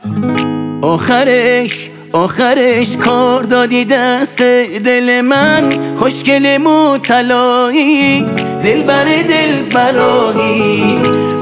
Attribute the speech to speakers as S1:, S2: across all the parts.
S1: آخرش کار دادی دست دل من، خوشگل مو طلایی، دلبر دلبرایی.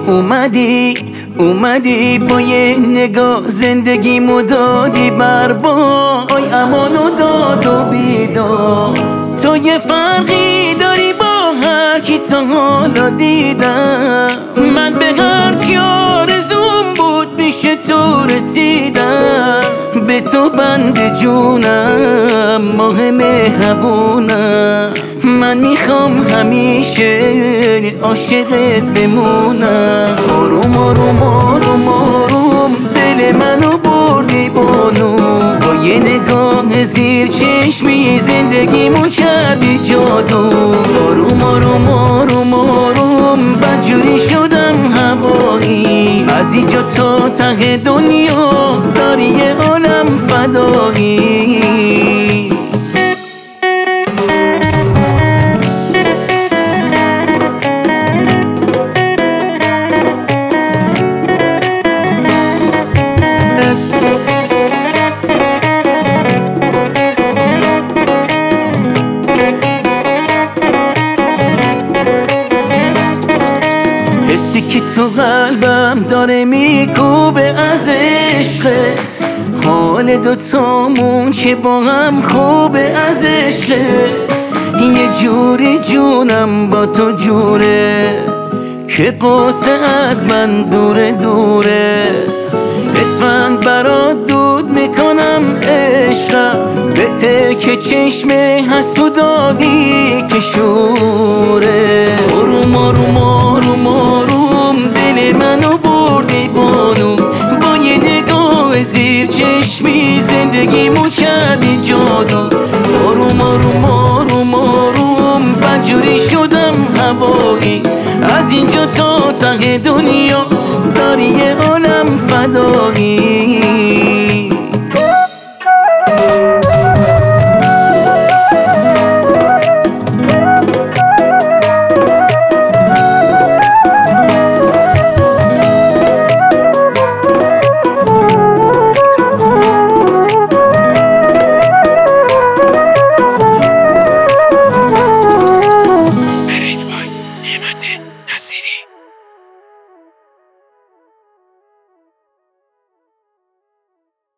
S1: اومدی با یه نگاه زندگیمو دادی بربای، امان و داد و بیداد. تو یه فرقی داری با هر کی تا حالا دیدم، من به هرچی آرزوم بود پیش تو رسیدم. به تو بند جونم، ماه مهربونم، من میخوام همیشه عاشقت بمونم. آروم آروم آروم آروم دل منو بردی بانو، با یه نگاه زیر چشمی زندگیمو کردی جادو. آروم آروم آروم آروم بدجوری شدم هوایی، از اینجا تا ته دنیا داری یه عالم فدایی. حسی که تو قلبم داره میکوبه از عشقت، حال دوتامون که با هم خوبه از عشقت. یه جوری جونم با تو جوره که قصه از من دوره دوره. اسفند برات دود میکنم عشقم، به تک چشم حسودانی که شوره. آروم آروم آروم آروم دل منو بردی بانو، با یه نگاه زیر چشمی زندگیمو کردی جادو. آروم آروم آروم آروم بدجوری شدم هوایی، از اینجا تا ته دنیا داری یه عالم فدایی.